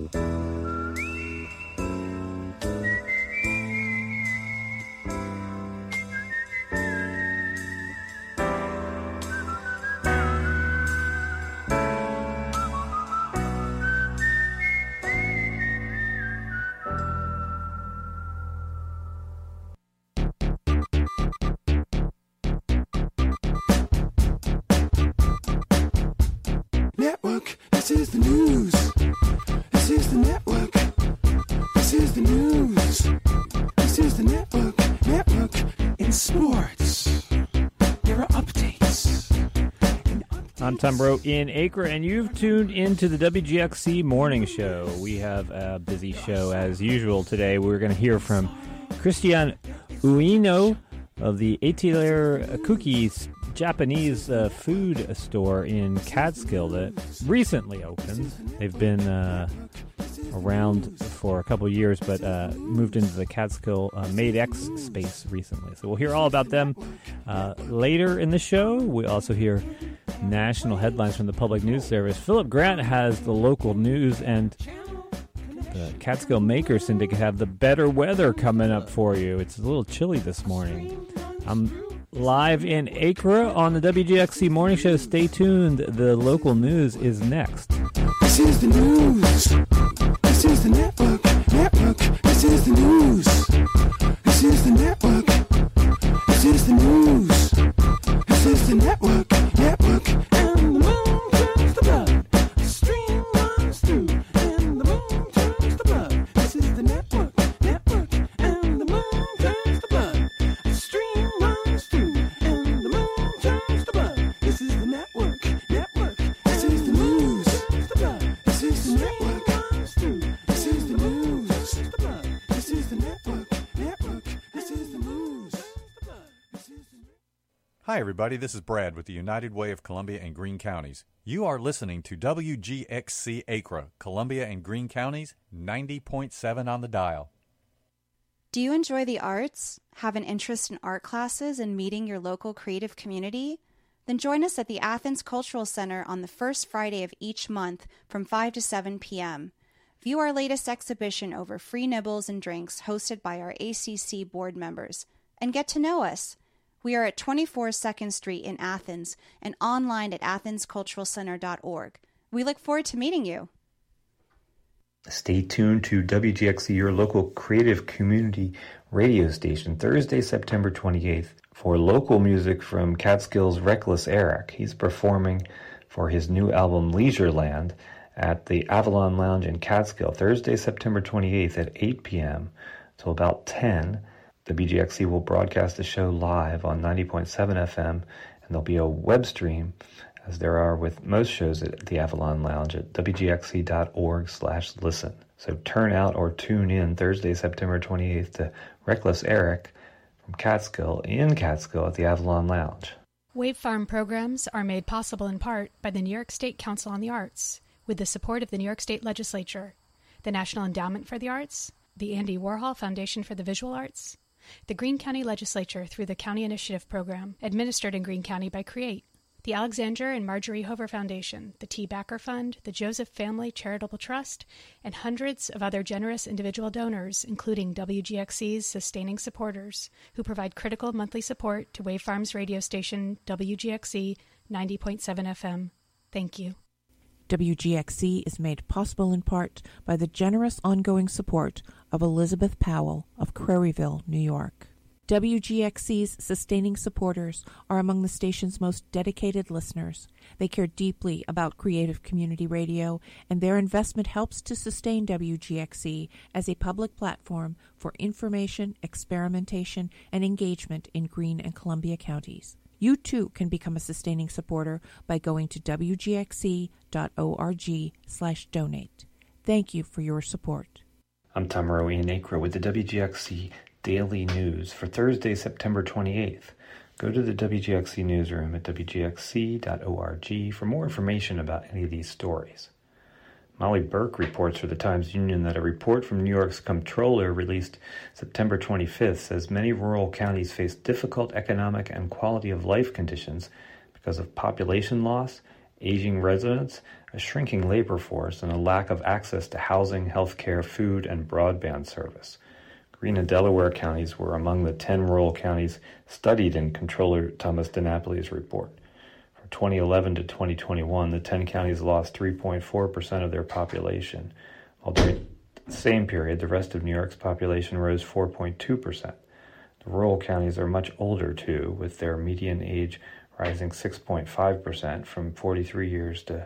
Network, this is the news. This is the network. This is the news. This is the network. Network in sports. There are updates. I'm Tom Rowe in Acre, and you've tuned into the WGXC Morning Show. We have a busy show as usual today. We're going to hear from Christian Ueno of the Etiler Cookies Japanese food store in Catskill that recently opened. They've been around for a couple of years, but moved into the Catskill Made X space recently. So we'll hear all about them later in the show. We also hear national headlines from the Public News Service. Philip Grant has the local news, and the Catskill Makers Syndicate have the better weather coming up for you. It's a little chilly this morning. I'm live in Acre on the WGXC Morning Show. Stay tuned. The local news is next. This is the news. This is the network. Network. This is the news. This is the network. This is the news. This is the network. Network. And the moon turns to blood. The stream runs through. And the moon turns to blood. This is the network. Network. And the moon turns to blood. The stream runs through. And the moon turns to blood. This is the network. Network. This is the news. This is the network. This is the news. This is the network. Network. This is the news. Hi, everybody. This is Brad with the United Way of Columbia and Greene Counties. You are listening to WGXC Acre, Columbia and Greene Counties, 90.7 on the dial. Do you enjoy the arts, have an interest in art classes, and meeting your local creative community? Then join us at the Athens Cultural Center on the first Friday of each month from 5 to 7 p.m. View our latest exhibition over free nibbles and drinks hosted by our ACC board members. And get to know us. We are at 24 2nd Street in Athens and online at athensculturalcenter.org. We look forward to meeting you. Stay tuned to WGXC, your local creative community radio station, Thursday, September 28th, for local music from Catskill's Reckless Eric. He's performing for his new album, Leisureland, at the Avalon Lounge in Catskill, Thursday, September 28th at 8 p.m. till about 10. WGXC will broadcast the show live on 90.7 FM, and there'll be a web stream, as there are with most shows at the Avalon Lounge, at wgxc.org/listen. So turn out or tune in Thursday, September 28th to Reckless Eric from Catskill in Catskill at the Avalon Lounge. Wave Farm programs are made possible in part by the New York State Council on the Arts, with the support of the New York State Legislature, the National Endowment for the Arts, the Andy Warhol Foundation for the Visual Arts, the Greene County Legislature through the County Initiative Program, administered in Greene County by CREATE, the Alexander and Marjorie Hover Foundation, the T. Backer Fund, the Joseph Family Charitable Trust, and hundreds of other generous individual donors, including WGXC's sustaining supporters, who provide critical monthly support to Wave Farms radio station WGXC 90.7 FM. Thank you. WGXC is made possible in part by the generous ongoing support of Elizabeth Powell of Craryville, New York. WGXC's sustaining supporters are among the station's most dedicated listeners. They care deeply about creative community radio, and their investment helps to sustain WGXC as a public platform for information, experimentation, and engagement in Greene and Columbia counties. You too can become a sustaining supporter by going to wgxc.org/donate. Thank you for your support. I'm Tom Rowe in Acre with the WGXC Daily News for Thursday, September 28th. Go to the WGXC newsroom at wgxc.org for more information about any of these stories. Molly Burke reports for the Times-Union that a report from New York's comptroller released September 25th says many rural counties face difficult economic and quality of life conditions because of population loss, aging residents, a shrinking labor force, and a lack of access to housing, health care, food, and broadband service. Greene and Delaware counties were among the 10 rural counties studied in Comptroller Thomas DiNapoli's report. From 2011 to 2021, the 10 counties lost 3.4% of their population, while during the same period, the rest of New York's population rose 4.2%. The rural counties are much older, too, with their median age rising 6.5% from 43 years to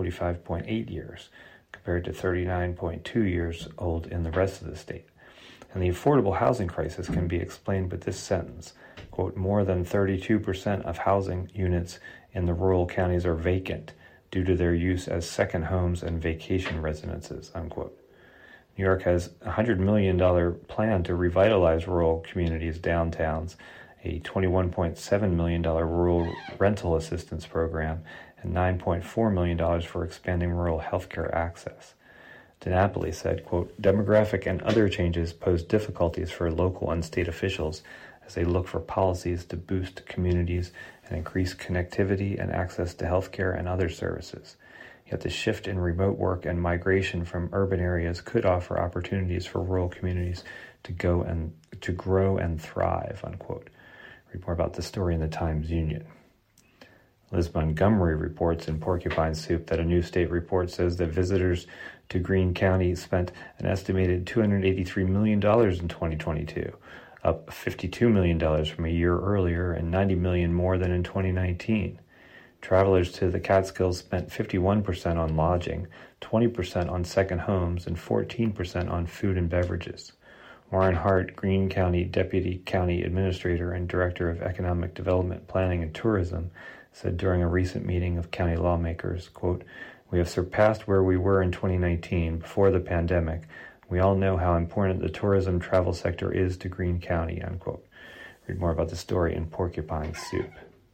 45.8 years, compared to 39.2 years old in the rest of the state. And the affordable housing crisis can be explained with this sentence, quote, more than 32% of housing units in the rural counties are vacant due to their use as second homes and vacation residences, unquote. New York has a $100 million plan to revitalize rural communities' downtowns, a $21.7 million rural rental assistance program, and $9.4 million for expanding rural healthcare access. DiNapoli said, quote, demographic and other changes pose difficulties for local and state officials as they look for policies to boost communities and increase connectivity and access to healthcare and other services. Yet the shift in remote work and migration from urban areas could offer opportunities for rural communities to grow and thrive, unquote. Read more about this story in the Times-Union. Liz Montgomery reports in Porcupine Soup that a new state report says that visitors to Greene County spent an estimated $283 million in 2022, up $52 million from a year earlier and $90 million more than in 2019. Travelers to the Catskills spent 51% on lodging, 20% on second homes, and 14% on food and beverages. Warren Hart, Greene County Deputy County Administrator and Director of Economic Development, Planning, and Tourism, said during a recent meeting of county lawmakers, quote, we have surpassed where we were in 2019, before the pandemic. We all know how important the tourism travel sector is to Greene County, unquote. Read more about the story in Porcupine Soup.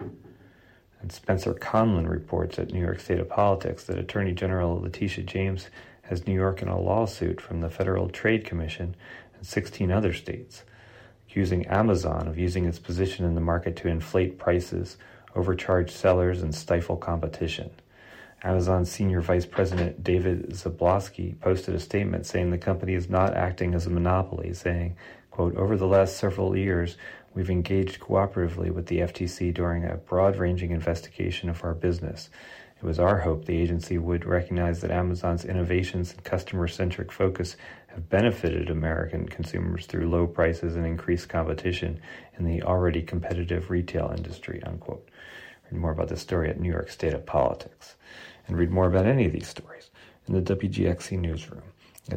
And Spencer Conlon reports at New York State of Politics that Attorney General Letitia James has New York in a lawsuit from the Federal Trade Commission and 16 other states, accusing Amazon of using its position in the market to inflate prices, overcharge sellers, and stifle competition. Amazon's Senior Vice President David Zablosky posted a statement saying the company is not acting as a monopoly, saying, quote, over the last several years, we've engaged cooperatively with the FTC during a broad-ranging investigation of our business. It was our hope the agency would recognize that Amazon's innovations and customer-centric focus have benefited American consumers through low prices and increased competition in the already competitive retail industry, unquote. Read more about this story at New York State of Politics. And read more about any of these stories in the WGXC newsroom at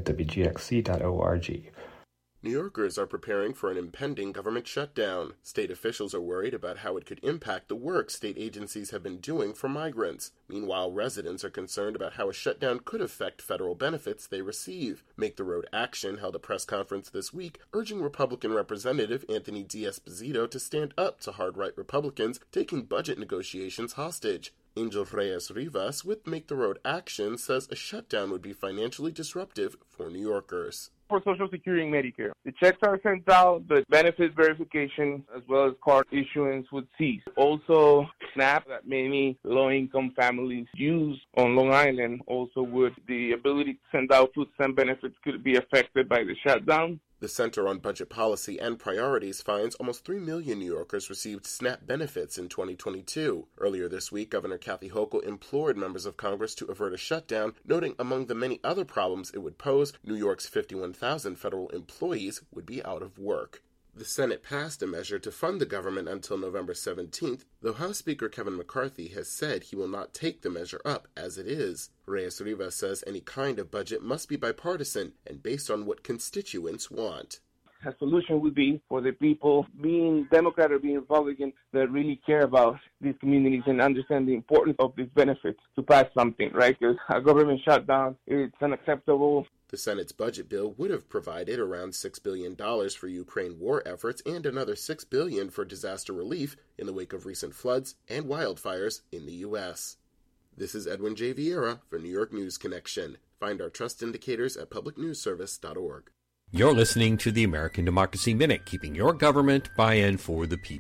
WGXC.org. New Yorkers are preparing for an impending government shutdown. State officials are worried about how it could impact the work state agencies have been doing for migrants. Meanwhile, residents are concerned about how a shutdown could affect federal benefits they receive. Make the Road Action held a press conference this week urging Republican Representative Anthony D'Esposito to stand up to hard-right Republicans taking budget negotiations hostage. Angel Reyes Rivas with Make the Road Action says a shutdown would be financially disruptive for New Yorkers. For Social Security and Medicare, the checks are sent out, the benefit verification as well as card issuance would cease. Also, SNAP that many low-income families use on Long Island also would. The ability to send out food stamp benefits could be affected by the shutdown. The Center on Budget Policy and Priorities finds almost 3 million New Yorkers received SNAP benefits in 2022. Earlier this week, Governor Kathy Hochul implored members of Congress to avert a shutdown, noting among the many other problems it would pose, New York's 51,000 federal employees would be out of work. The Senate passed a measure to fund the government until November 17th, though House Speaker Kevin McCarthy has said he will not take the measure up as it is. Reyes Rivas says any kind of budget must be bipartisan and based on what constituents want. A solution would be for the people, being Democrat or being Republican, that really care about these communities and understand the importance of these benefits to pass something, right? Because a government shutdown, it's unacceptable. The Senate's budget bill would have provided around $6 billion for Ukraine war efforts and another $6 billion for disaster relief in the wake of recent floods and wildfires in the U.S. This is Edwin J. Vieira for New York News Connection. Find our trust indicators at publicnewsservice.org. You're listening to the American Democracy Minute, keeping your government by and for the people.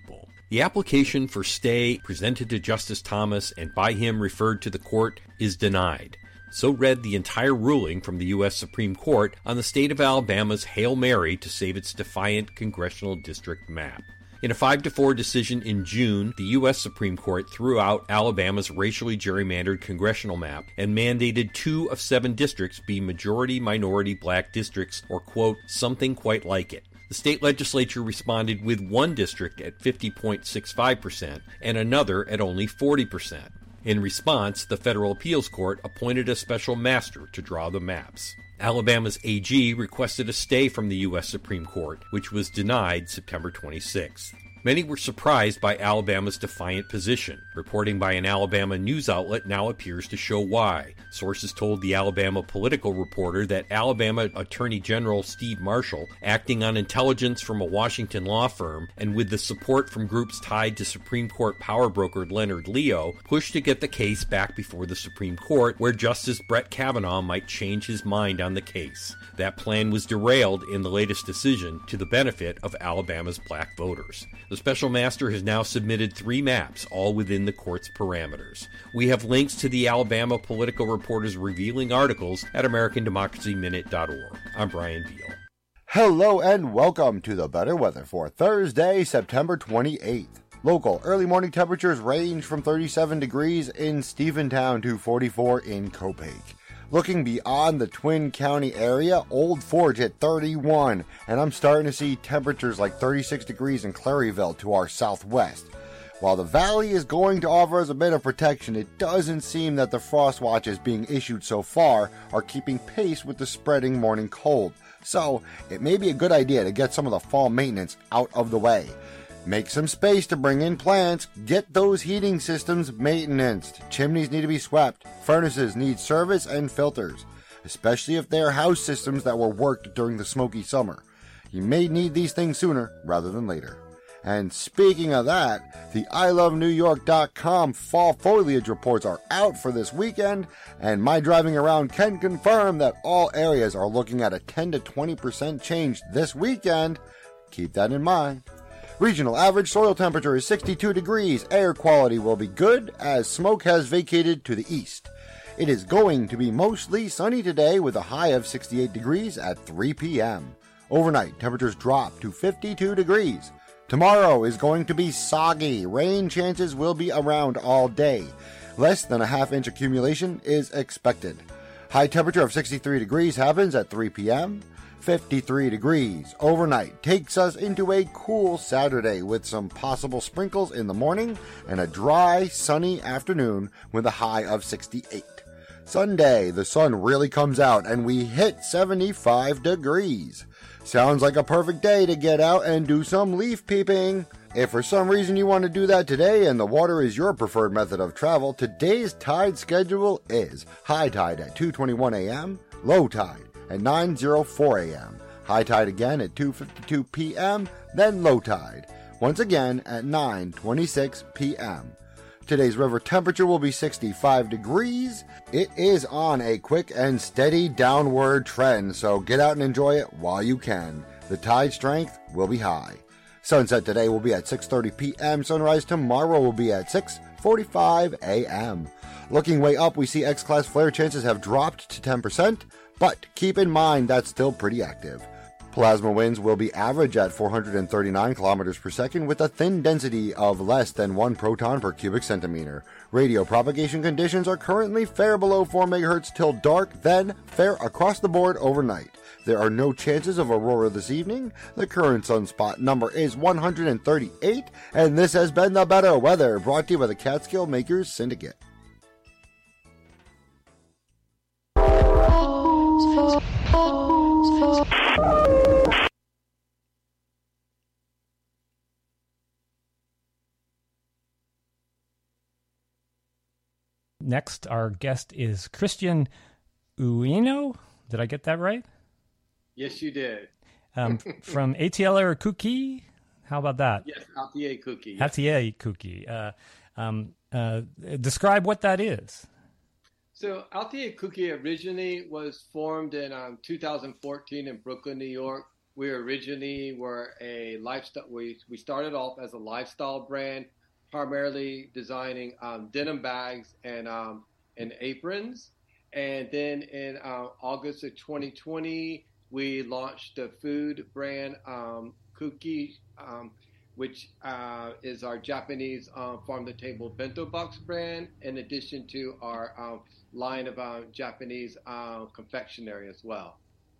The application for stay presented to Justice Thomas and by him referred to the court is denied. So read the entire ruling from the U.S. Supreme Court on the state of Alabama's Hail Mary to save its defiant congressional district map. In a 5-4 decision in June, the U.S. Supreme Court threw out Alabama's racially gerrymandered congressional map and mandated 2 of 7 districts be majority-minority black districts, or, quote, something quite like it. The state legislature responded with one district at 50.65% and another at only 40%. In response, the federal appeals court appointed a special master to draw the maps. Alabama's AG requested a stay from the U.S. Supreme Court, which was denied September 26th. Many were surprised by Alabama's defiant position. Reporting by an Alabama news outlet now appears to show why. Sources told the Alabama Political Reporter that Alabama Attorney General Steve Marshall, acting on intelligence from a Washington law firm and with the support from groups tied to Supreme Court power broker Leonard Leo, pushed to get the case back before the Supreme Court, where Justice Brett Kavanaugh might change his mind on the case. That plan was derailed in the latest decision to the benefit of Alabama's black voters. The special master has now submitted 3 maps, all within the court's parameters. We have links to the Alabama Political Reporter's revealing articles at AmericanDemocracyMinute.org. I'm Brian Beal. Hello and welcome to the better weather for Thursday, September 28th. Local early morning temperatures range from 37 degrees in Stephentown to 44 in Copiague. Looking beyond the Twin County area, Old Forge at 31, and I'm starting to see temperatures like 36 degrees in Claryville to our southwest. While the valley is going to offer us a bit of protection, it doesn't seem that the frost watches being issued so far are keeping pace with the spreading morning cold. So, it may be a good idea to get some of the fall maintenance out of the way. Make some space to bring in plants, get those heating systems maintenanced. Chimneys need to be swept, furnaces need service and filters, especially if they are house systems that were worked during the smoky summer. You may need these things sooner rather than later. And speaking of that, the ILoveNewYork.com fall foliage reports are out for this weekend, and my driving around can confirm that all areas are looking at a 10 to 20% change this weekend. Keep that in mind. Regional average soil temperature is 62 degrees. Air quality will be good as smoke has vacated to the east. It is going to be mostly sunny today with a high of 68 degrees at 3 p.m. Overnight, temperatures drop to 52 degrees. Tomorrow is going to be soggy. Rain chances will be around all day. Less than a half-inch accumulation is expected. High temperature of 63 degrees happens at 3 p.m. 53 degrees overnight takes us into a cool Saturday with some possible sprinkles in the morning and a dry, sunny afternoon with a high of 68. Sunday, the sun really comes out and we hit 75 degrees. Sounds like a perfect day to get out and do some leaf peeping. If for some reason you want to do that today and the water is your preferred method of travel, today's tide schedule is high tide at 2:21 a.m., low tide at 9:04 a.m., high tide again at 2:52 p.m., then low tide, once again at 9:26 p.m. Today's river temperature will be 65 degrees. It is on a quick and steady downward trend, so get out and enjoy it while you can. The tide strength will be high. Sunset today will be at 6:30 p.m. Sunrise tomorrow will be at 6:45 a.m. Looking way up, we see X-class flare chances have dropped to 10%, but keep in mind that's still pretty active. Plasma winds will be average at 439 kilometers per second with a thin density of less than 1 proton per cubic centimeter. Radio propagation conditions are currently fair below 4 megahertz till dark, then fair across the board overnight. There are no chances of aurora this evening. The current sunspot number is 138, and this has been The Better Weather, brought to you by the Catskill Makers Syndicate. Next, our guest is Christian Uino. Did I get that right? Yes, you did. From Atelier Cookie. How about that? Yes, Atelier Cookie. Yes. Atelier Cookie. Describe what that is. So Atelier Cookie originally was formed in 2014 in Brooklyn, New York. We originally were a lifestyle. We started off as a lifestyle brand, primarily designing denim bags and aprons. And then in August of 2020, we launched the food brand Kuki, which is our Japanese farm-to-table bento box brand, in addition to our line of Japanese confectionery as well.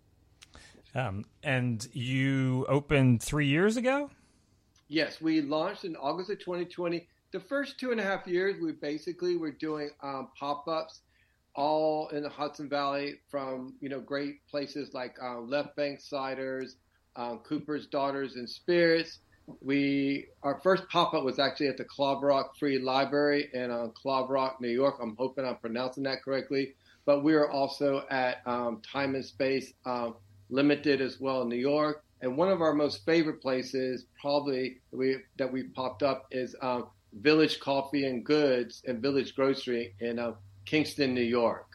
And you opened 3 years ago? Yes, we launched in August of 2020. The first 2.5 years, we basically were doing pop-ups all in the Hudson Valley, from great places like Left Bank Ciders, Cooper's Daughters and Spirits. Our first pop-up was actually at the Clobrock Free Library in Clobrock, New York. I'm hoping I'm pronouncing that correctly. But we were also at Time and Space Limited as well in New York. And one of our most favorite places probably that we popped up is Village Coffee and Goods and Village Grocery in Kingston, New York.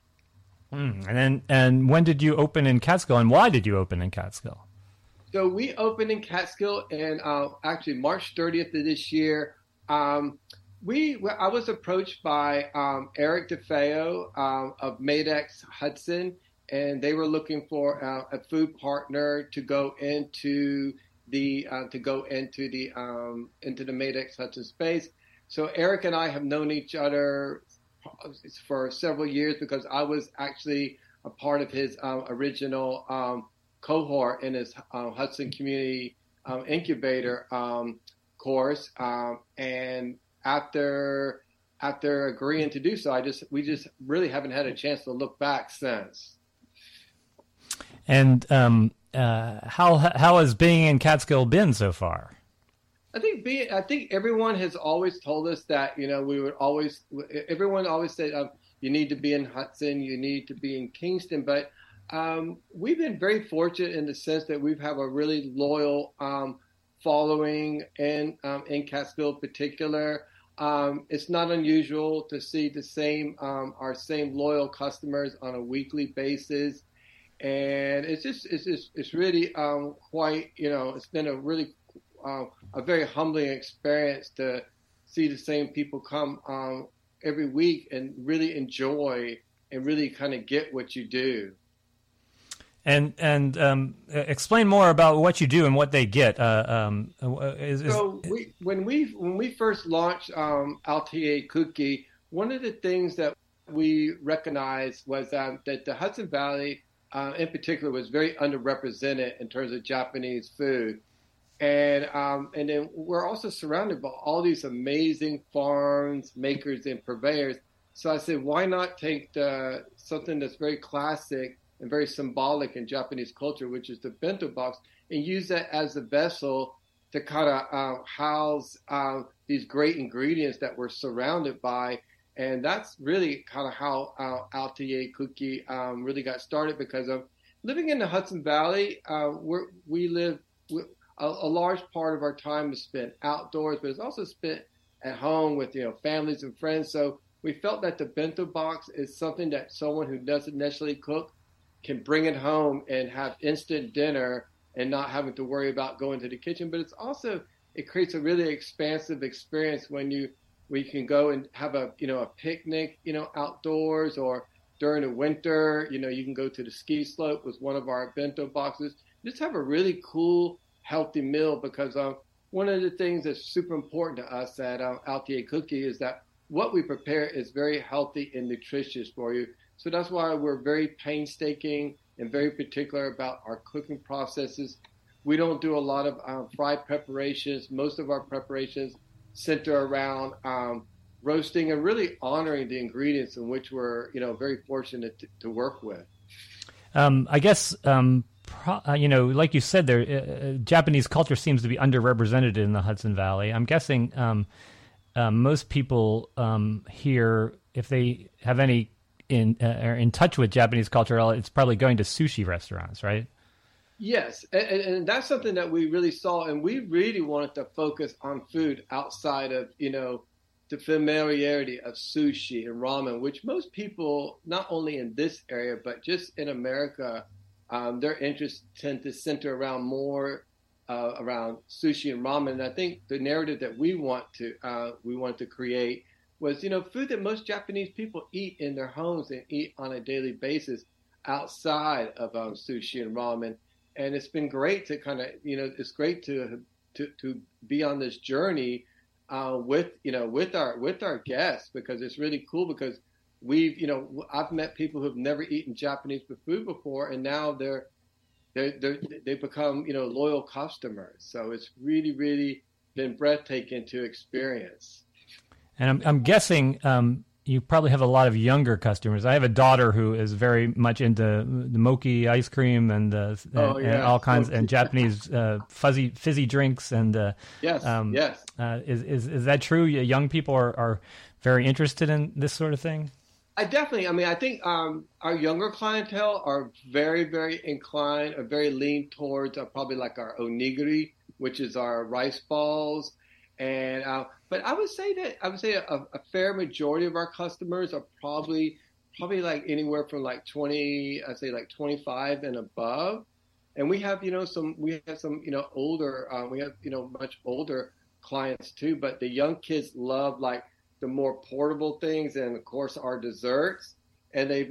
And when did you open in Catskill, and why did you open in Catskill? So we opened in Catskill in actually March 30th of this year. I was approached by Eric DeFeo of Madex Hudson, and they were looking for a food partner to go into the Madex Hudson space. So Eric and I have known each other for several years because I was actually a part of his original cohort in his Hudson Community Incubator course. And after agreeing to do so, we just really haven't had a chance to look back since. And how has being in Catskill been so far? I think everyone has always told us that, everyone always said, you need to be in Hudson, you need to be in Kingston. But we've been very fortunate in the sense that we have a really loyal following in Catskill in particular. It's not unusual to see our same loyal customers on a weekly basis. And it's really quite, it's been a really a very humbling experience to see the same people come every week and really enjoy and really kind of get what you do. And explain more about what you do and what they get. When we first launched Altier Cookie, one of the things that we recognized was that the Hudson Valley in particular was very underrepresented in terms of Japanese food. And then we're also surrounded by all these amazing farms, makers, and purveyors. So I said, why not take something that's very classic and very symbolic in Japanese culture, which is the bento box, and use that as a vessel to kind of house these great ingredients that we're surrounded by. And that's really kind of how Altier Cookie really got started, because of living in the Hudson Valley. A large part of our time is spent outdoors, but it's also spent at home with families and friends. So we felt that the bento box is something that someone who doesn't necessarily cook can bring it home and have instant dinner and not having to worry about going to the kitchen. But it creates a really expansive experience when we can go and have a picnic, outdoors, or during the winter, you can go to the ski slope with one of our bento boxes. Just have a really cool, healthy meal, because one of the things that's super important to us at Altier Cookie is that what we prepare is very healthy and nutritious for you. So that's why we're very painstaking and very particular about our cooking processes. We don't do a lot of fried preparations. Most of our preparations center around roasting and really honoring the ingredients in which we're very fortunate to work with. I guess like you said, there Japanese culture seems to be underrepresented in the Hudson Valley. I'm guessing most people here, if they have any are in touch with Japanese culture, it's probably going to sushi restaurants, right? Yes, and that's something that we really saw, and we really wanted to focus on food outside of the familiarity of sushi and ramen, which most people, not only in this area but just in America, their interests tend to center around more around sushi and ramen. And I think the narrative that we want to create was, food that most Japanese people eat in their homes and eat on a daily basis outside of sushi and ramen. And it's been great to kind of, it's great to be on this journey with our guests, because it's really cool, because I've met people who've never eaten Japanese food before, and now they've become, loyal customers. So it's really, really been breathtaking to experience. And I'm guessing you probably have a lot of younger customers. I have a daughter who is very much into the mochi ice cream and all kinds and Japanese fizzy drinks. And yes. Is that true? Young people are very interested in this sort of thing? I think our younger clientele are very, very inclined, or very lean towards probably like our onigiri, which is our rice balls. And but I would say a fair majority of our customers are probably like anywhere from like 25 and above. And we have some older much older clients too. But the young kids love like the more portable things, and of course our desserts. And they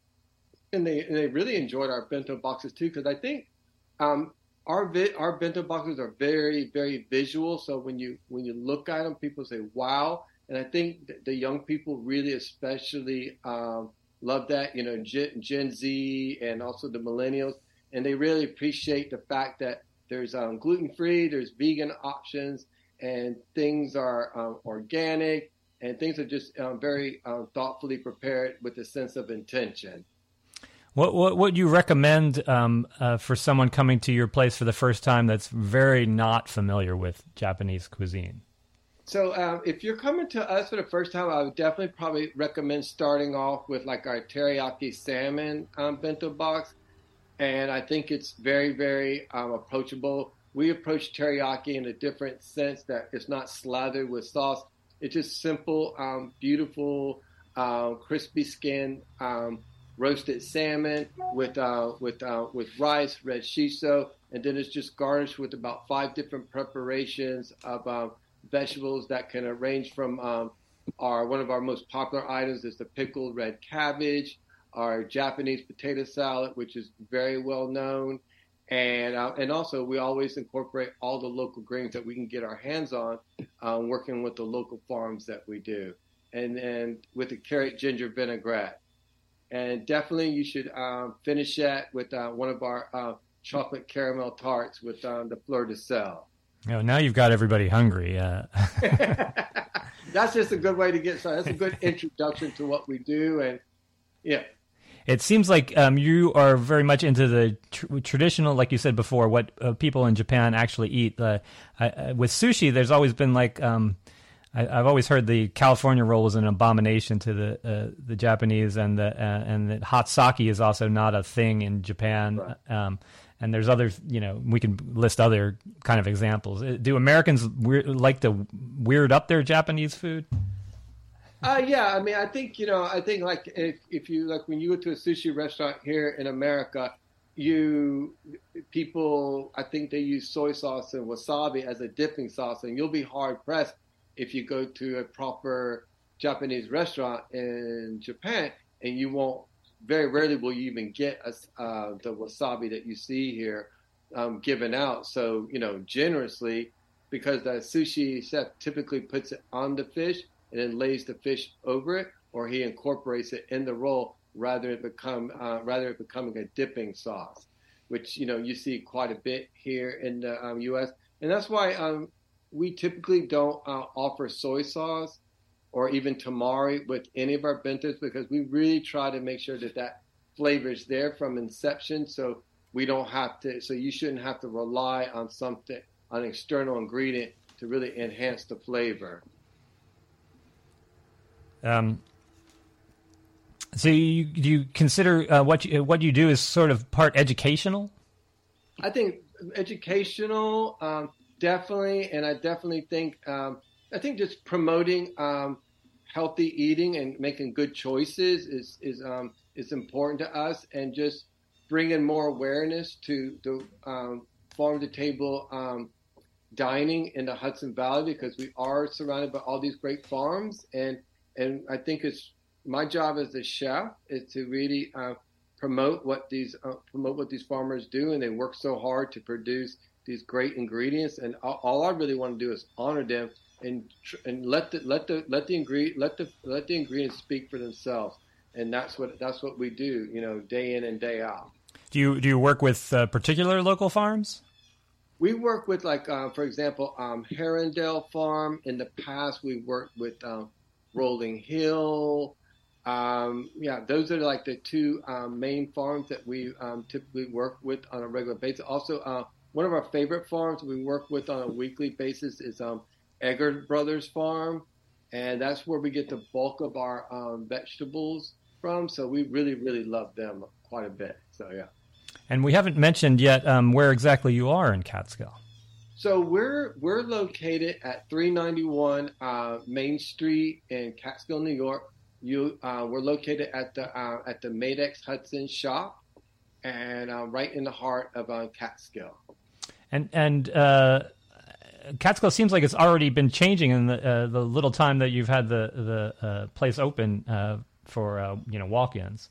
really enjoyed our bento boxes too, because I think our bento boxes are very, very visual. So when you look at them, people say, wow. And I think the young people really especially love that, Gen Z and also the millennials. And they really appreciate the fact that there's gluten-free, there's vegan options, and things are organic, and things are just very thoughtfully prepared with a sense of intention. What would you recommend for someone coming to your place for the first time that's very not familiar with Japanese cuisine? So if you're coming to us for the first time, I would definitely probably recommend starting off with like our teriyaki salmon bento box. And I think it's very, very approachable. We approach teriyaki in a different sense, that it's not slathered with sauce. It's just simple, beautiful, crispy skin, roasted salmon with rice, red shiso, and then it's just garnished with about 5 different preparations of vegetables that can range from one of our most popular items is the pickled red cabbage, our Japanese potato salad, which is very well known, and also we always incorporate all the local grains that we can get our hands on, working with the local farms that we do, and with the carrot ginger vinaigrette. And definitely you should finish that with one of our chocolate caramel tarts with the fleur de sel. Oh, now you've got everybody hungry. That's just a good way to get started. That's a good introduction to what we do. And yeah. It seems like you are very much into the traditional, like you said before, what people in Japan actually eat. With sushi, there's always been like... I've always heard the California roll was an abomination to the Japanese, and that hot sake is also not a thing in Japan. Right. And there's other, we can list other kind of examples. Do Americans like to weird up their Japanese food? Yeah, I think like if you like when you go to a sushi restaurant here in America, people I think they use soy sauce and wasabi as a dipping sauce, and you'll be hard pressed if you go to a proper Japanese restaurant in Japan, and very rarely will you even get the wasabi that you see here given out. So, generously, because the sushi chef typically puts it on the fish and then lays the fish over it, or he incorporates it in the roll rather than becoming a dipping sauce, which, you see quite a bit here in the U.S. And that's why we typically don't offer soy sauce or even tamari with any of our bentos, because we really try to make sure that flavor is there from inception. So you shouldn't have to rely on an external ingredient to really enhance the flavor. So do you consider what you do is sort of part educational? I think educational, definitely, and I definitely think just promoting healthy eating and making good choices is important to us, and just bringing more awareness to the farm-to-table dining in the Hudson Valley, because we are surrounded by all these great farms. And I think it's my job as a chef is to really promote what these farmers do, and they work so hard to produce these great ingredients. And all I really want to do is honor them and let the ingredients speak for themselves. And that's what we do, day in and day out. Do you work with particular local farms? We work with, for example, Herondale Farm. In the past, we worked with Rolling Hill. Those are like the two main farms that we typically work with on a regular basis. Also, one of our favorite farms we work with on a weekly basis is Eggert Brothers Farm, and that's where we get the bulk of our vegetables from. So we really, really love them quite a bit. So yeah. And we haven't mentioned yet where exactly you are in Catskill. So we're located at 391 Main Street in Catskill, New York. We're located at the Madex Hudson shop, and right in the heart of Catskill. And Catskill seems like it's already been changing in the little time that you've had the place open for walk-ins.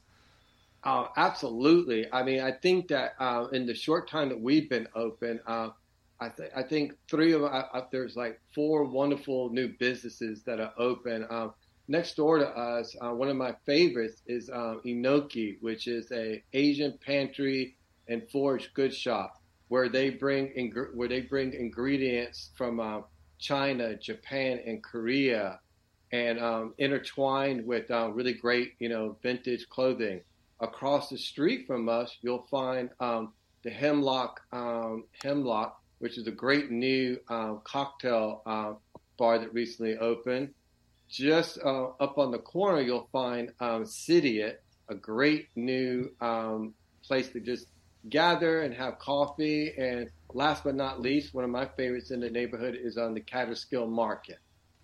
Absolutely. I mean, I think that in the short time that we've been open, I think there's like 4 wonderful new businesses that are open. Next door to us, one of my favorites is Inoki, which is a Asian pantry and forage goods shop where they bring ingredients from China, Japan, and Korea, and intertwined with really great vintage clothing. Across the street from us, you'll find the Hemlock, which is a great new cocktail bar that recently opened. Just up on the corner, you'll find Cidiot, a great new place to just gather and have coffee. And last but not least, one of my favorites in the neighborhood is on the Catskill Market.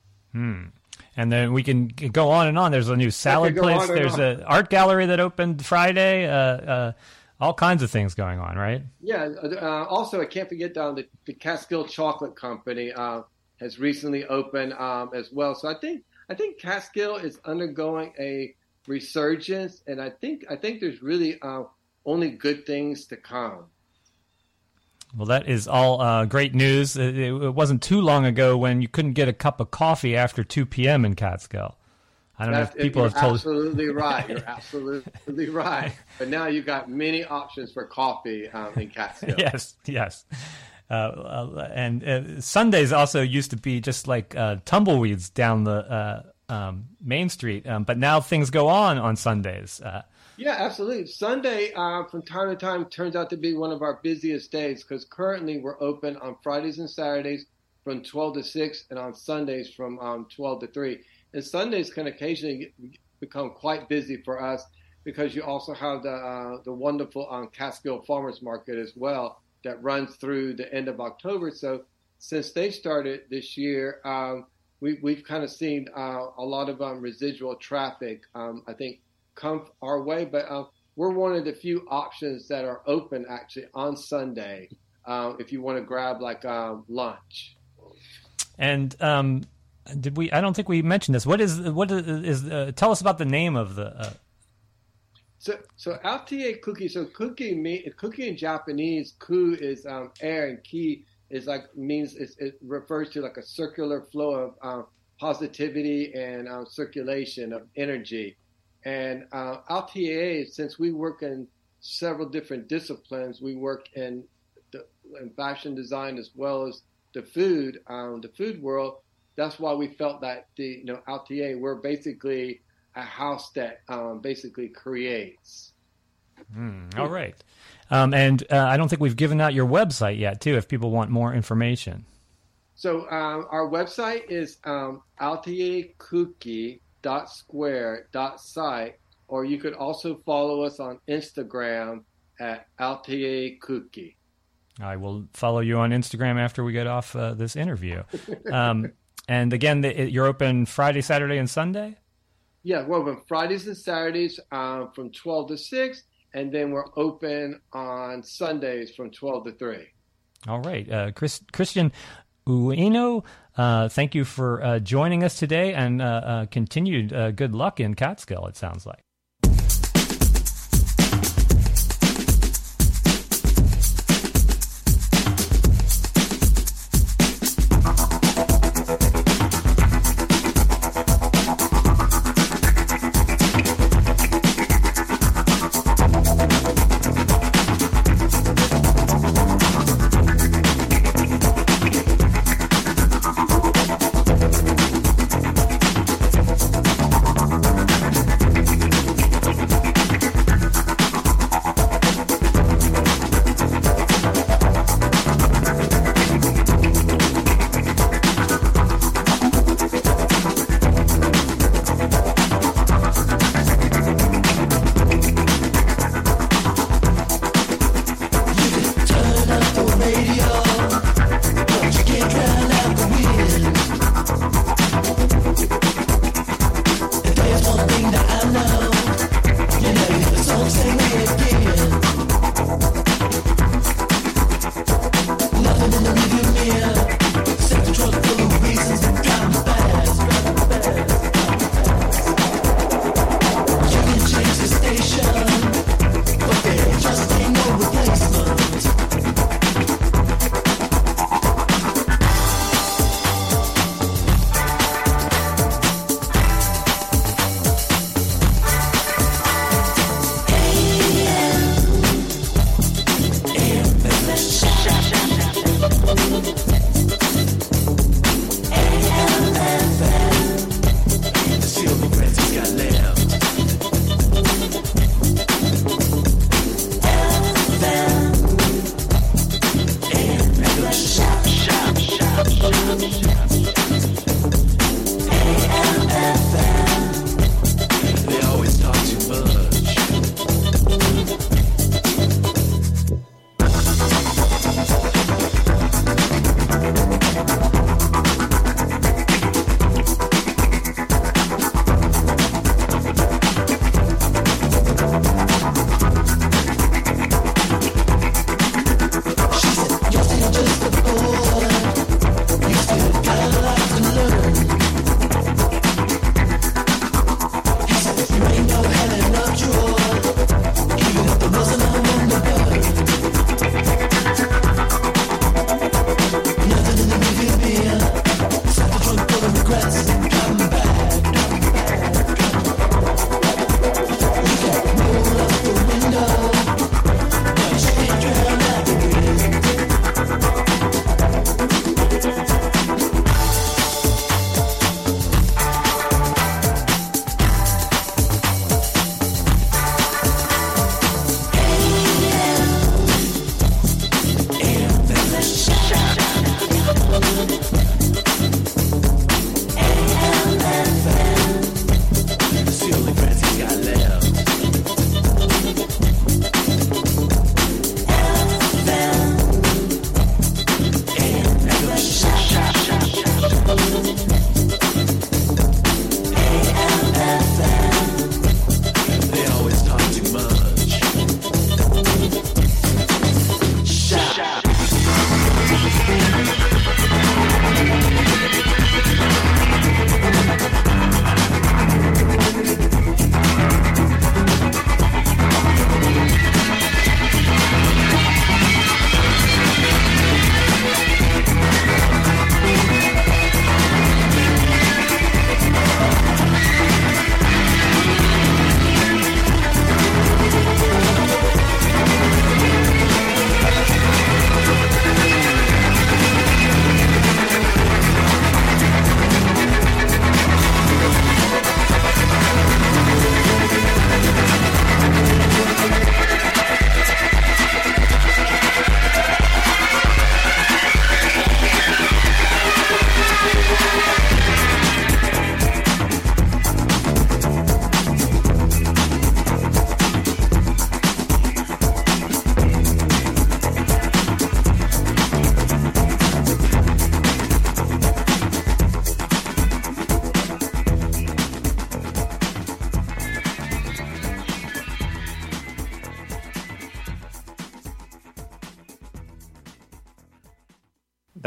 And then we can go on and on. There's a new salad place. There's an art gallery that opened Friday. All kinds of things going on, right? Yeah. Also, I can't forget the Catskill Chocolate Company has recently opened as well. So I think Catskill is undergoing a resurgence, and I think there's really only good things to come. Well, that is all great news. It wasn't too long ago when you couldn't get a cup of coffee after 2 p.m. in Catskill. I don't know if people have told you. Absolutely right. You're absolutely right. But now you've got many options for coffee in Catskill. Yes. And Sundays also used to be just like tumbleweeds down the Main Street. But now things go on Sundays. Yeah, absolutely. Sunday, from time to time, turns out to be one of our busiest days because currently we're open on Fridays and Saturdays from 12 to 6 and on Sundays from 12 to 3. And Sundays can occasionally become quite busy for us because you also have the wonderful Catskill Farmers Market as well that runs through the end of October. So since they started this year, we've kind of seen a lot of residual traffic, I think, come our way, but we're one of the few options that are open actually on Sunday if you want to grab like lunch. And I don't think we mentioned this. What is tell us about the name of the So Aoteae Kuki. So cookie in Japanese, ku is air, and ki is it refers to like a circular flow of positivity and circulation of energy. And Aoteae, since we work in several different disciplines, we work in fashion design as well as the food world. That's why we felt that Aoteae, we're basically a house that basically creates. All right. And I don't think we've given out your website yet, too, if people want more information. So our website is aoteaekuki.square.site, or you could also follow us on Instagram at Aoteae Kuki. I will follow you on Instagram after we get off this interview. And again, you're open Friday, Saturday, and Sunday? Yeah, we're open Fridays and Saturdays from 12 to 6. and then we're open on Sundays from 12 to 3. All right. Christian Ueno, thank you for joining us today, and continued good luck in Catskill, it sounds like.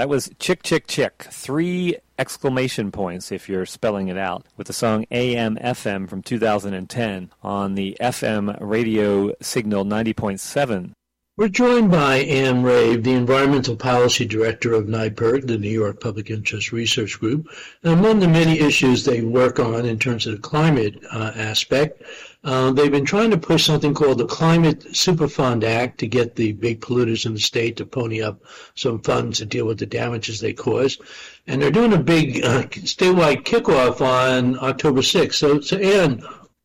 That was Chick, Chick, Chick. 3 exclamation points if you're spelling it out, with the song AM/FM from 2010 on the FM radio signal 90.7. We're joined by Ann Rave, the Environmental Policy Director of NYPIRG, the New York Public Interest Research Group. And among the many issues they work on in terms of the climate aspect, they've been trying to push something called the Climate Superfund Act to get the big polluters in the state to pony up some funds to deal with the damages they cause. And they're doing a big statewide kickoff on October 6th. So Ann,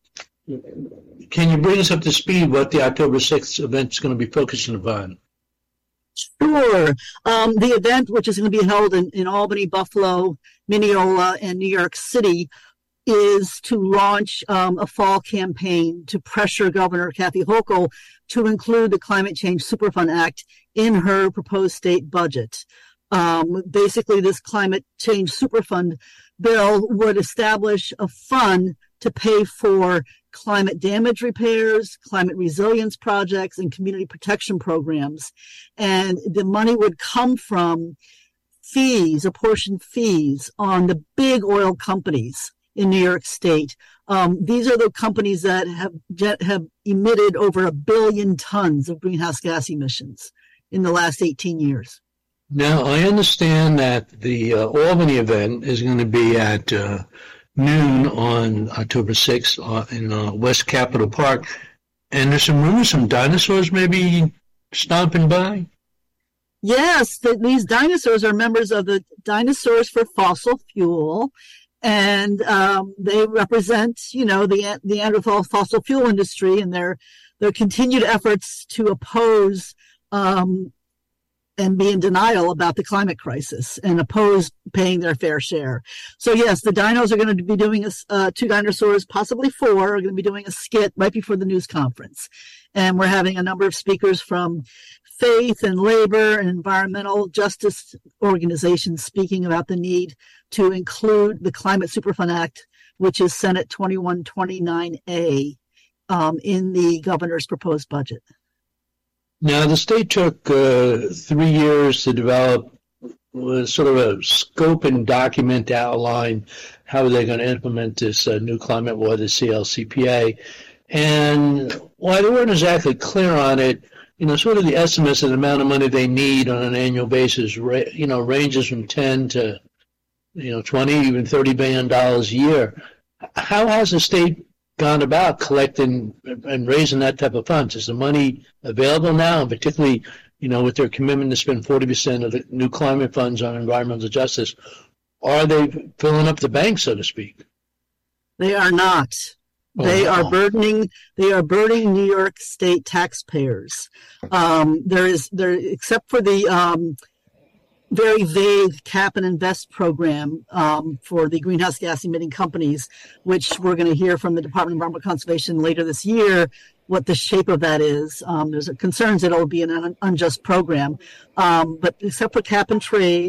can you bring us up to speed what the October 6th event is going to be focusing upon? Sure. The event, which is going to be held in Albany, Buffalo, Mineola, and New York City, is to launch a fall campaign to pressure Governor Kathy Hochul to include the Climate Change Superfund Act in her proposed state budget. Basically, this Climate Change Superfund bill would establish a fund to pay for climate damage repairs, climate resilience projects, and community protection programs. And the money would come from fees, apportioned fees on the big oil companies in New York State. These are the companies that have emitted over 1 billion tons of greenhouse gas emissions in the last 18 years. Now, I understand that the Albany event is going to be at noon on October 6th in West Capitol Park. And there's some rumors some dinosaurs may be stomping by. Yes, these dinosaurs are members of the Dinosaurs for Fossil Fuel. And they represent, the Neanderthal fossil fuel industry and their continued efforts to oppose and be in denial about the climate crisis and oppose paying their fair share. So yes, the dinos are going to be doing 2 dinosaurs, possibly 4, are going to be doing a skit right before the news conference. And we're having a number of speakers from faith and labor and environmental justice organizations speaking about the need to include the Climate Superfund Act, which is Senate 2129A, in the governor's proposed budget. Now, the state took 3 years to develop sort of a scope and document to outline how they're going to implement this new climate law, the CLCPA. And while they weren't exactly clear on it, sort of the estimates of the amount of money they need on an annual basis, ranges from 10 to, 20, even $30 billion a year. How has the state gone about collecting and raising that type of funds? Is the money available now, and particularly, with their commitment to spend 40% of the new climate funds on environmental justice, are they filling up the bank, so to speak? They are not. They are burdening New York State taxpayers. Except for the very vague cap and invest program for the greenhouse gas emitting companies, which we're going to hear from the Department of Environmental Conservation later this year, what the shape of that is. There's concerns that it will be an unjust program. But except for cap and trade,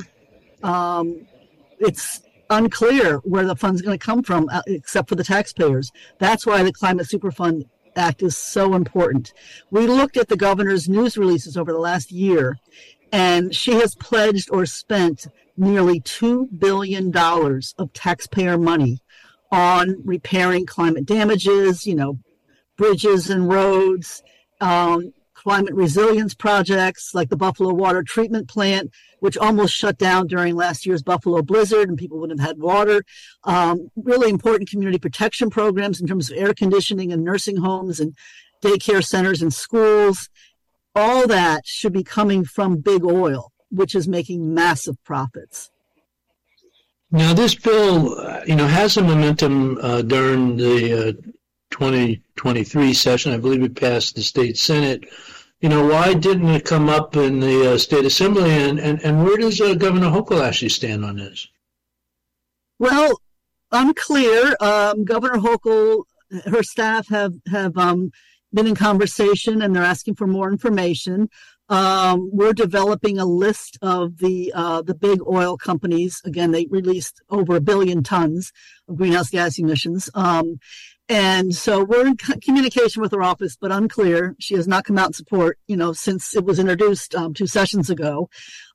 it's unclear where the fund's going to come from, except for the taxpayers. That's why the Climate Superfund Act is so important. We looked at the governor's news releases over the last year, and she has pledged or spent nearly $2 billion of taxpayer money on repairing climate damages, bridges and roads, climate resilience projects like the Buffalo Water Treatment Plant, which almost shut down during last year's Buffalo blizzard and people wouldn't have had water. Really important community protection programs in terms of air conditioning and nursing homes and daycare centers and schools. All that should be coming from big oil, which is making massive profits. Now, this bill, has some momentum during the 2023 session. I believe it passed the state Senate. Why didn't it come up in the state assembly, and where does Governor Hochul actually stand on this? Well, unclear. Governor Hochul, her staff have been in conversation, and they're asking for more information. We're developing a list of the big oil companies. Again, they released over 1 billion tons of greenhouse gas emissions. And so we're in communication with her office, but unclear. She has not come out in support, since it was introduced 2 sessions ago.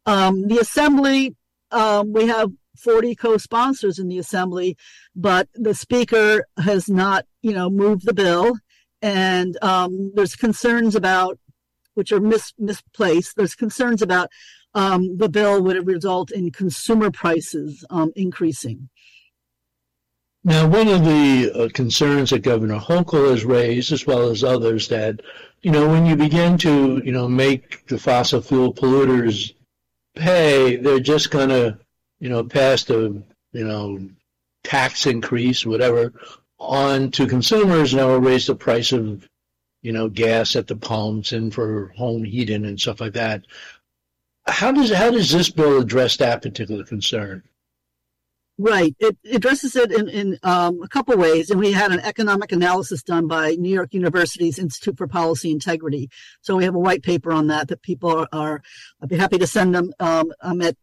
The Assembly, we have 40 co-sponsors in the Assembly, but the Speaker has not, moved the bill. And there's concerns about, which are misplaced, there's concerns about the bill would result in consumer prices increasing. Now, one of the concerns that Governor Hochul has raised, as well as others, that, when you begin to, make the fossil fuel polluters pay, they're just going to, pass the, tax increase, whatever, on to consumers, and that will raise the price of, gas at the pumps and for home heating and stuff like that. How does this bill address that particular concern? Right. It addresses it in a couple ways. And we had an economic analysis done by New York University's Institute for Policy Integrity. So we have a white paper on that people I'd be happy to send them. I'm at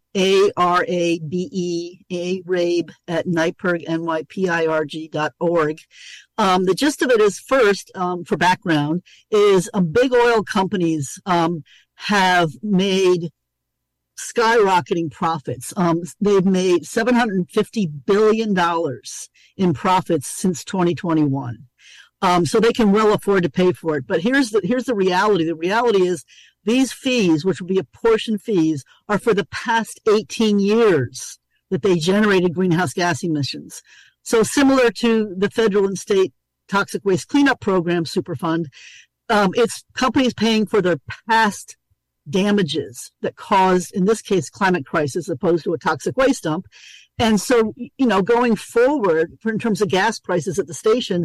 ARABE at NYPIRG.org. The gist of it is, first, for background, is big oil companies have made skyrocketing profits. They've made $750 billion in profits since 2021. So they can well afford to pay for it. But here's the reality. The reality is these fees, which will be apportion fees, are for the past 18 years that they generated greenhouse gas emissions. So similar to the federal and state toxic waste cleanup program, Superfund, it's companies paying for their past damages that caused, in this case, climate crisis, as opposed to a toxic waste dump. And so, going forward, in terms of gas prices at the station,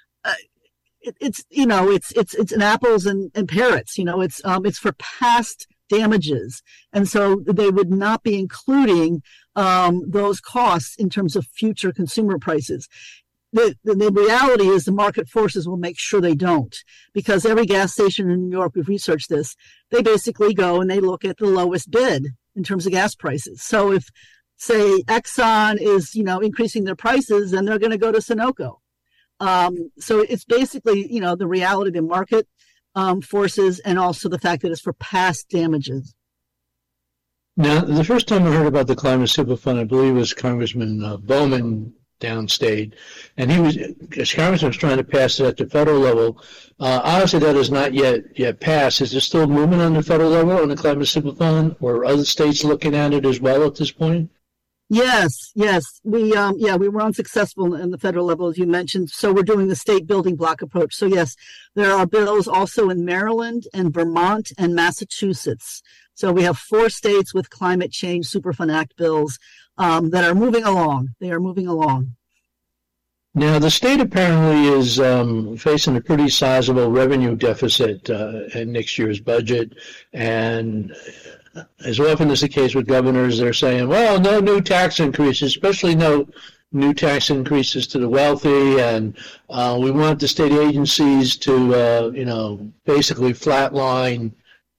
it's an apples and parrots. It's for past damages, and so they would not be including those costs in terms of future consumer prices. The reality is the market forces will make sure they don't, because every gas station in New York, we've researched this, they basically go and they look at the lowest bid in terms of gas prices. So if, say, Exxon is, increasing their prices, then they're going to go to Sunoco. So it's basically, the reality of the market forces, and also the fact that it's for past damages. Now, the first time I heard about the Climate Superfund, I believe, was Congressman Bowman downstate, and Congress was trying to pass it at the federal level. Obviously, that is not yet passed. Is there still movement on the federal level on the Climate Superfund, or are other states looking at it as well at this point? Yes. We were unsuccessful in the federal level, as you mentioned. So we're doing the state building block approach. So yes, there are bills also in Maryland and Vermont and Massachusetts. So we have 4 states with Climate Change Superfund Act bills that are moving along. They are moving along. Now, the state apparently is facing a pretty sizable revenue deficit in next year's budget. And as often is the case with governors, they're saying, well, no new tax increases, especially no new tax increases to the wealthy. And we want the state agencies to, basically flatline,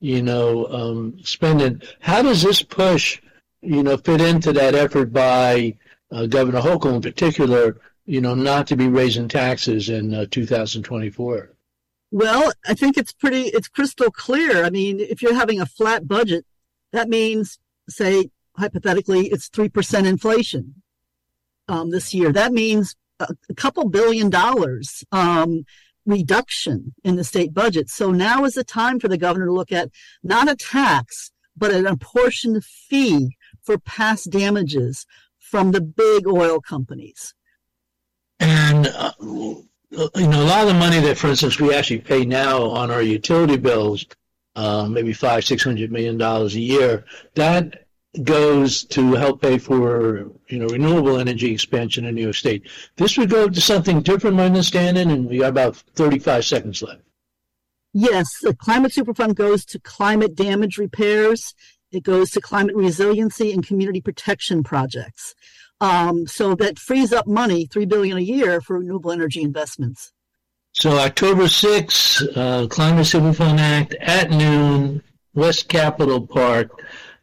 spending. How does this push fit into that effort by Governor Hochul in particular, not to be raising taxes in 2024? Well, I think it's crystal clear. I mean, if you're having a flat budget, that means, say, hypothetically, it's 3% inflation this year. That means a couple $2 billion reduction in the state budget. So now is the time for the governor to look at not a tax, but an apportioned fee for past damages from the big oil companies. And, a lot of the money that, for instance, we actually pay now on our utility bills, maybe $500-600 million a year, that goes to help pay for, renewable energy expansion in New York State. This would go to something different, my understanding, and we got about 35 seconds left. Yes, the Climate Superfund goes to climate damage repairs. It goes to climate resiliency and community protection projects. So that frees up money, $3 billion a year, for renewable energy investments. So October 6th, Climate Superfund Act at noon, West Capitol Park,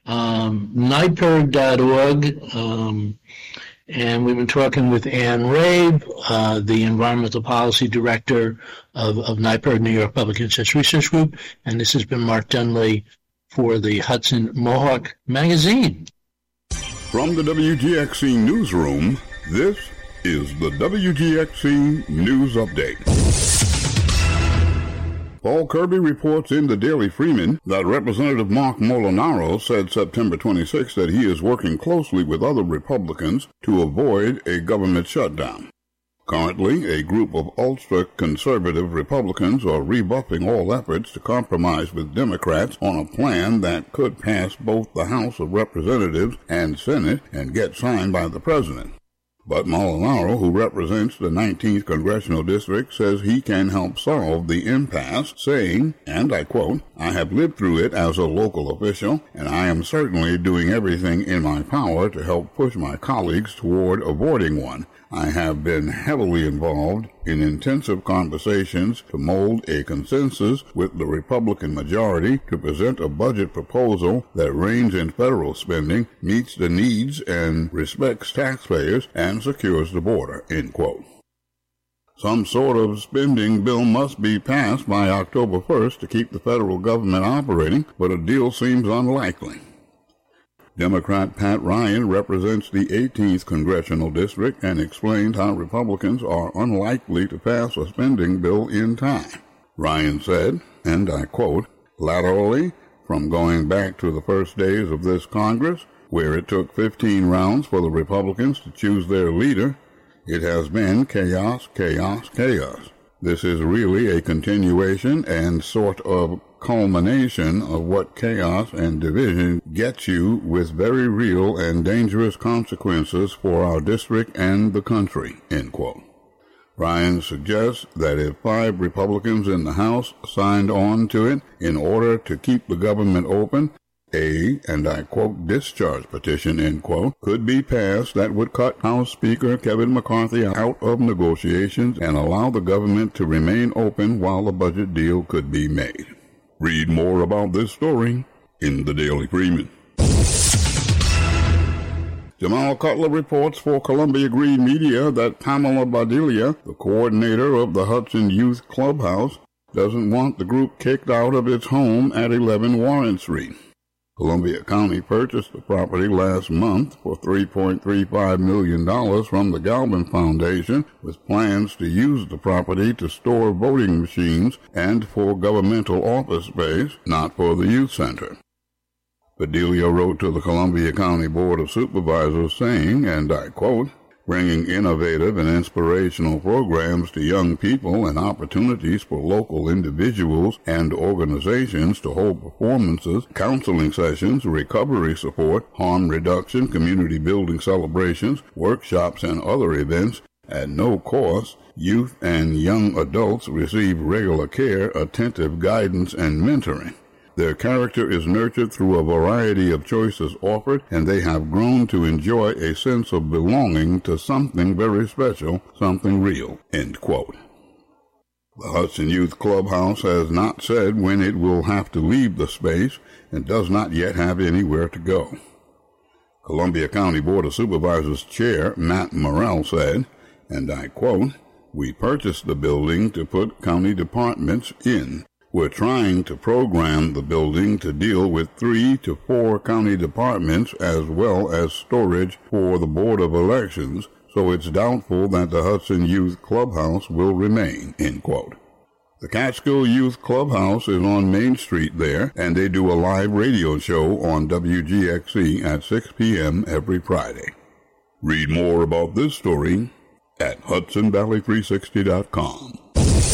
NYPIRG.org. And we've been talking with Ann Rabe, the Environmental Policy Director of NYPIRG, New York Public Interest Research Group. And this has been Mark Dunley for the Hudson Mohawk Magazine. From the WGXC Newsroom, this is the WGXC News Update. Paul Kirby reports in the Daily Freeman that Representative Mark Molinaro said September 26 that he is working closely with other Republicans to avoid a government shutdown. Currently, a group of ultra-conservative Republicans are rebuffing all efforts to compromise with Democrats on a plan that could pass both the House of Representatives and Senate and get signed by the President. But Molinaro, who represents the 19th Congressional District, says he can help solve the impasse, saying, and I quote, "I have lived through it as a local official, and I am certainly doing everything in my power to help push my colleagues toward avoiding one. I have been heavily involved in intensive conversations to mold a consensus with the Republican majority to present a budget proposal that reins in federal spending, meets the needs and respects taxpayers, and secures the border," end quote. Some sort of spending bill must be passed by October 1st to keep the federal government operating, but a deal seems unlikely. Democrat Pat Ryan represents the 18th Congressional District and explained how Republicans are unlikely to pass a spending bill in time. Ryan said, and I quote, "Laterally, from going back to the first days of this Congress, where it took 15 rounds for the Republicans to choose their leader, it has been chaos, chaos, chaos. This is really a continuation and sort of culmination of what chaos and division gets you, with very real and dangerous consequences for our district and the country," end quote. Ryan suggests that if 5 Republicans in the House signed on to it in order to keep the government open, and I quote, "discharge petition," end quote, could be passed that would cut House Speaker Kevin McCarthy out of negotiations and allow the government to remain open while a budget deal could be made. Read more about this story in the Daily Freeman. Jamal Cutler reports for Columbia Green Media that Pamela Badilia, the coordinator of the Hudson Youth Clubhouse, doesn't want the group kicked out of its home at 11 Warren Street. Columbia County purchased the property last month for $3.35 million from the Galvin Foundation, with plans to use the property to store voting machines and for governmental office space, not for the youth center. Bedelia wrote to the Columbia County Board of Supervisors saying, and I quote, "Bringing innovative and inspirational programs to young people and opportunities for local individuals and organizations to hold performances, counseling sessions, recovery support, harm reduction, community building celebrations, workshops, and other events at no cost. Youth and young adults receive regular care, attentive guidance, and mentoring. Their character is nurtured through a variety of choices offered, and they have grown to enjoy a sense of belonging to something very special, something real," end quote. The Hudson Youth Clubhouse has not said when it will have to leave the space and does not yet have anywhere to go. Columbia County Board of Supervisors Chair Matt Morrell said, and I quote, "We purchased the building to put county departments in. We're trying to program the building to deal with 3 to 4 county departments as well as storage for the Board of Elections, so it's doubtful that the Hudson Youth Clubhouse will remain," end quote. The Catskill Youth Clubhouse is on Main Street there, and they do a live radio show on WGXC at 6 p.m. every Friday. Read more about this story at HudsonValley360.com.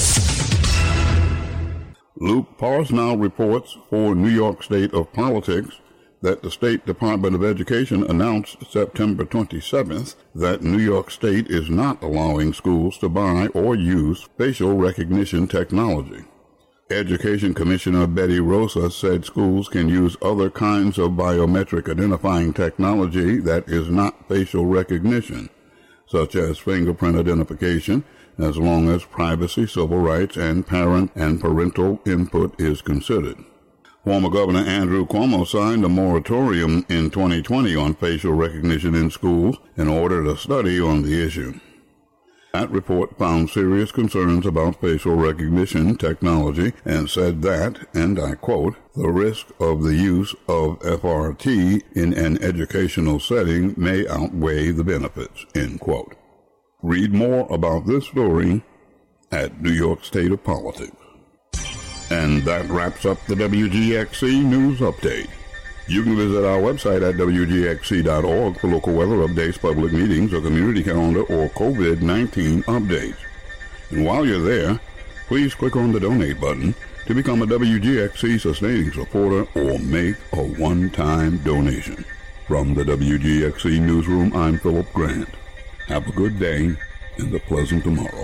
Luke Parsnow reports for New York State of Politics that the State Department of Education announced September 27th that New York State is not allowing schools to buy or use facial recognition technology. Education Commissioner Betty Rosa said schools can use other kinds of biometric identifying technology that is not facial recognition, such as fingerprint identification, as long as privacy, civil rights, and parent and parental input is considered. Former Governor Andrew Cuomo signed a moratorium in 2020 on facial recognition in schools in order to study on the issue. That report found serious concerns about facial recognition technology and said that, and I quote, the risk of the use of FRT in an educational setting may outweigh the benefits, end quote. Read more about this story at New York State of Politics. And that wraps up the WGXC News Update. You can visit our website at WGXC.org for local weather updates, public meetings, a community calendar, or COVID-19 updates. And while you're there, please click on the donate button to become a WGXC sustaining supporter or make a one-time donation. From the WGXC Newsroom, I'm Philip Grant. Have a good day and a pleasant tomorrow.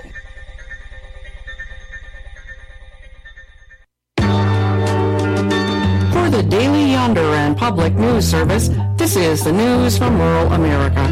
The Daily Yonder and Public News Service, this is the news from rural America.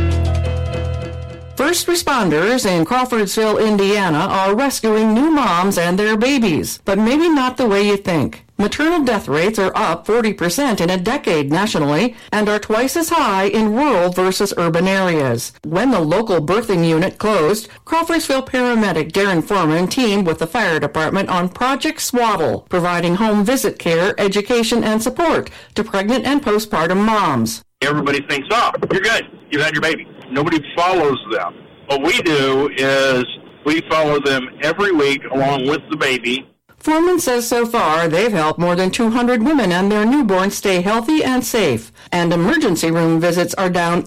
First responders in Crawfordsville, Indiana are rescuing new moms and their babies, but maybe not the way you think. Maternal death rates are up 40% in a decade nationally and are twice as high in rural versus urban areas. When the local birthing unit closed, Crawfordsville paramedic Darren Foreman teamed with the fire department on Project Swaddle, providing home visit care, education, and support to pregnant and postpartum moms. Everybody thinks, oh, you're good. You've had your baby. Nobody follows them. What we do is we follow them every week along with the baby. Foreman says so far they've helped more than 200 women and their newborns stay healthy and safe, and emergency room visits are down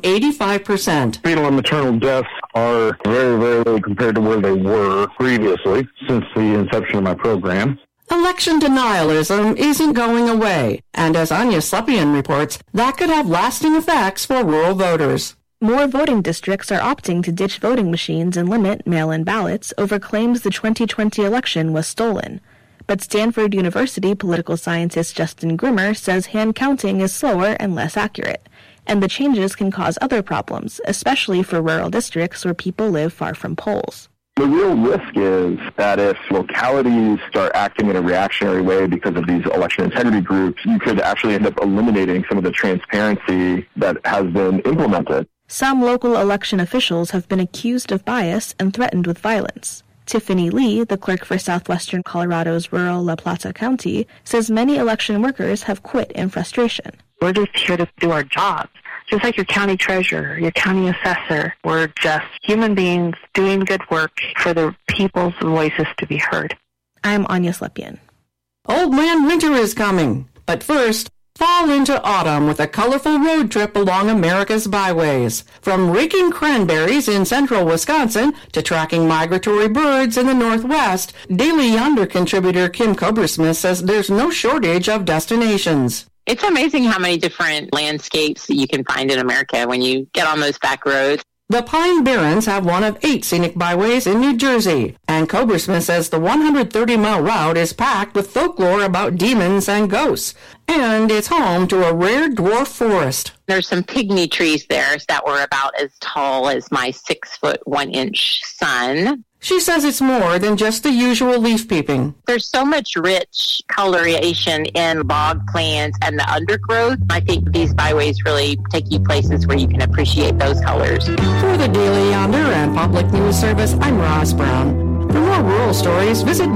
85%. Fetal and maternal deaths are very, very low compared to where they were previously since the inception of my program. Election denialism isn't going away, and as Anya Slepian reports, that could have lasting effects for rural voters. More voting districts are opting to ditch voting machines and limit mail-in ballots over claims the 2020 election was stolen. But Stanford University political scientist Justin Grimmer says hand counting is slower and less accurate, and the changes can cause other problems, especially for rural districts where people live far from polls. The real risk is that if localities start acting in a reactionary way because of these election integrity groups, you could actually end up eliminating some of the transparency that has been implemented. Some local election officials have been accused of bias and threatened with violence. Tiffany Lee, the clerk for southwestern Colorado's rural La Plata County, says many election workers have quit in frustration. We're just here to do our jobs. Just like your county treasurer, your county assessor, we're just human beings doing good work for the people's voices to be heard. I'm Anya Slepian. Old Man Winter is coming, but first, fall into autumn with a colorful road trip along America's byways. From raking cranberries in central Wisconsin to tracking migratory birds in the Northwest, Daily Yonder contributor Kim Cobbersmith says there's no shortage of destinations. It's amazing how many different landscapes that you can find in America when you get on those back roads. The Pine Barrens have one of 8 scenic byways in New Jersey, and Cobbersmith says the 130-mile route is packed with folklore about demons and ghosts, and it's home to a rare dwarf forest. There's some pygmy trees there that were about as tall as my 6-foot 1-inch son. She says it's more than just the usual leaf peeping. There's so much rich coloration in bog plants and the undergrowth. I think these byways really take you places where you can appreciate those colors. For the Daily Yonder and Public News Service, I'm Roz Brown. For more rural stories, visit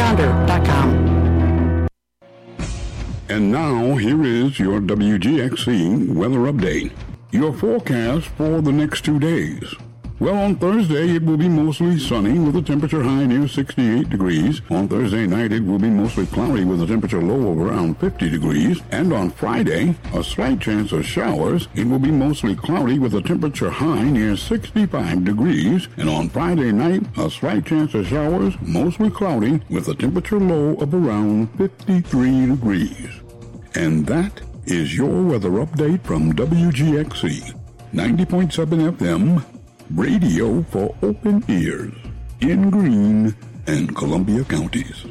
dailyyonder.com. And now, here is your WGXC weather update. Your forecast for the next 2 days. Well, on Thursday, it will be mostly sunny with a temperature high near 68 degrees. On Thursday night, it will be mostly cloudy with a temperature low of around 50 degrees. And on Friday, a slight chance of showers. It will be mostly cloudy with a temperature high near 65 degrees. And on Friday night, a slight chance of showers, mostly cloudy with a temperature low of around 53 degrees. And that is your weather update from WGXC 90.7 FM. Radio for open ears in Greene and Columbia counties.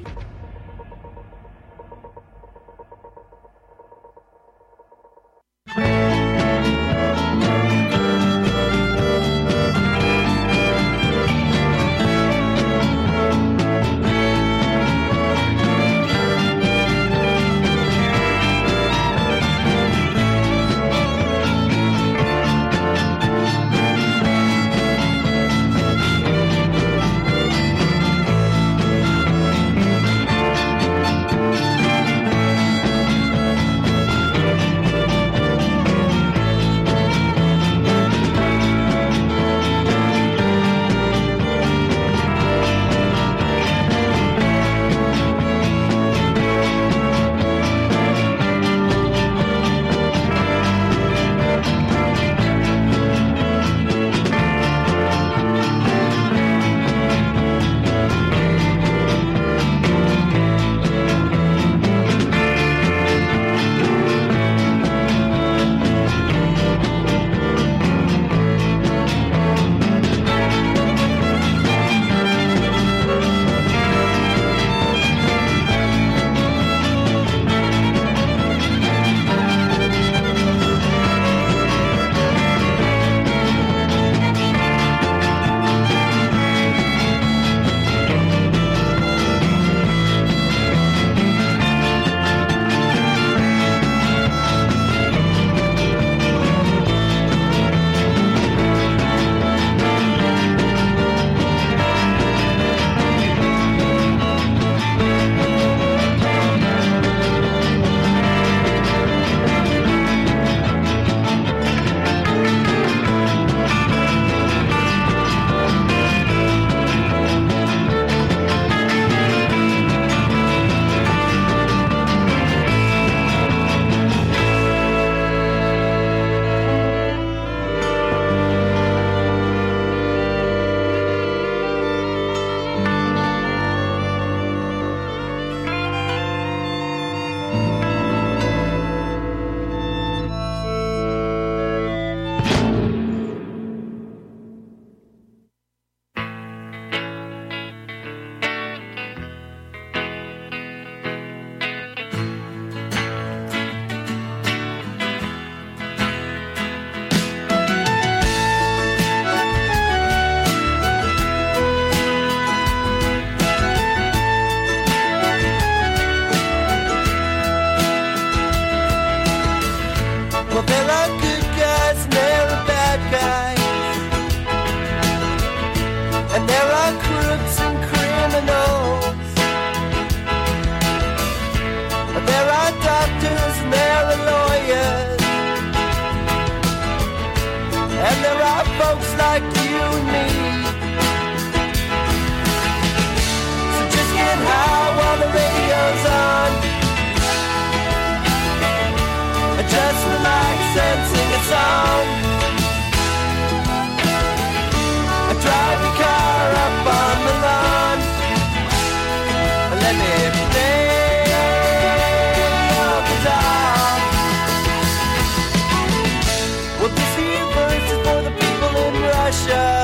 like you and me. So just get high while the radio's on, and just relax and sing a song. And drive your car up on the lawn, and let me play all the time. Well, this here verse is for the people in Russia.